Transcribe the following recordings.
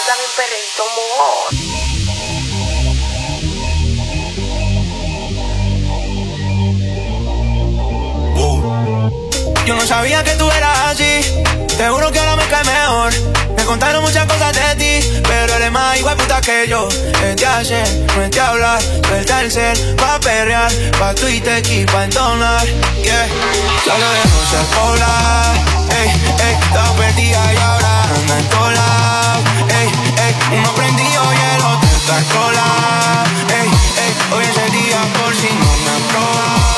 Dame un perrito, amor. Yo no sabía que tú eras así. Te juro que ahora me cae mejor. Me contaron muchas cosas de ti, pero eres más hijo de puta que yo. Es de hacer, no es de hablar. Suelta el cel, pa' perrear, pa' Twitter y pa' entonar. Yeah, solo dejo ser polar. Ey, ey, estaba perdida y ahora anda en todos lados. Ey, ey, uno prendido y el otro está colado. Ey, ey, hoy es el día por si no me han probado.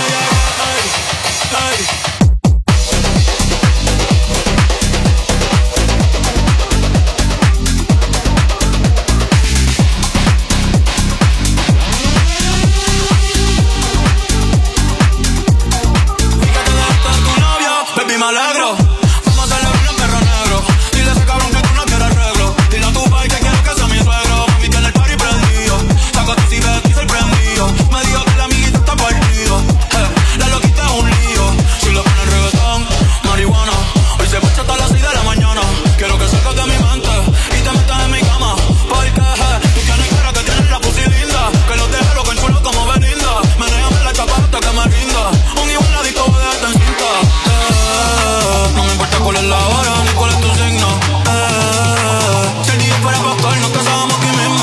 Me alegro, vamos a celebrar un perro negro. Dile a ese cabrón que tú no quieres arreglo. Dile a tu pai que quiero que sea mi suegro. Mami tiene el party prendido, saca tu cigarro y sorprendido. Me dijo que la amiguita está partido. La loquita es un lío. Si le ponen reggaetón, marihuana. Hoy se marcha hasta las 6 de la mañana. Quiero que salgas de mi mente y te metas en mi cama. Porque tú tienes cara que tienes la pussy linda. Que los dejes loco en chulo como Belinda. Menéame la chapa hasta que me rinda. Un igual adicto voy a dejarte en cinta. No me importa cuál es la hora ni cuál es tu signo. Si el día fuera pastor, nos casábamos aquí mismo.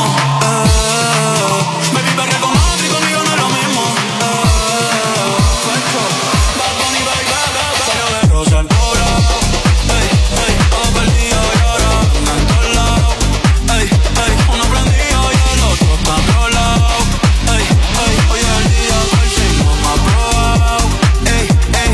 Baby, perre con otro y conmigo no es lo mismo. Bad Bunny, baby, salió de rosa al poblado. Ey, ey, todo perdido y ahora anda en todos lados. Ey, ey, uno prendido y el otro está enrolado. Ey, ey, hoy es el día por si no me ha probado. Ey, ey.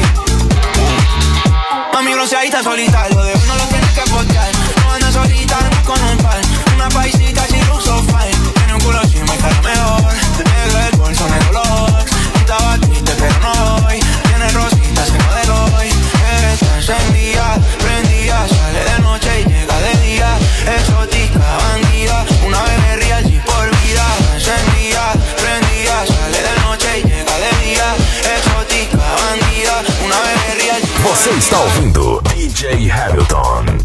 Mami, bronceadita solita, lo de uno lo tienes que postear. No anda solita, anda con un par. Una paisita sin uso fine. Tiene un culo así, me cara mejor. Negro el bolso, negro los ojos. Estaba triste, pero no hoy. Tiene rositas, se no de hoy. Está encendida, prendida. Sale de noche y llega de día. Exótica, bandida. Una bebé real y por vida. Encendida, prendida. Sale de noche y llega de día. Exótica, bandida. Una bebé real. Você está ouvindo DJ Hamilton.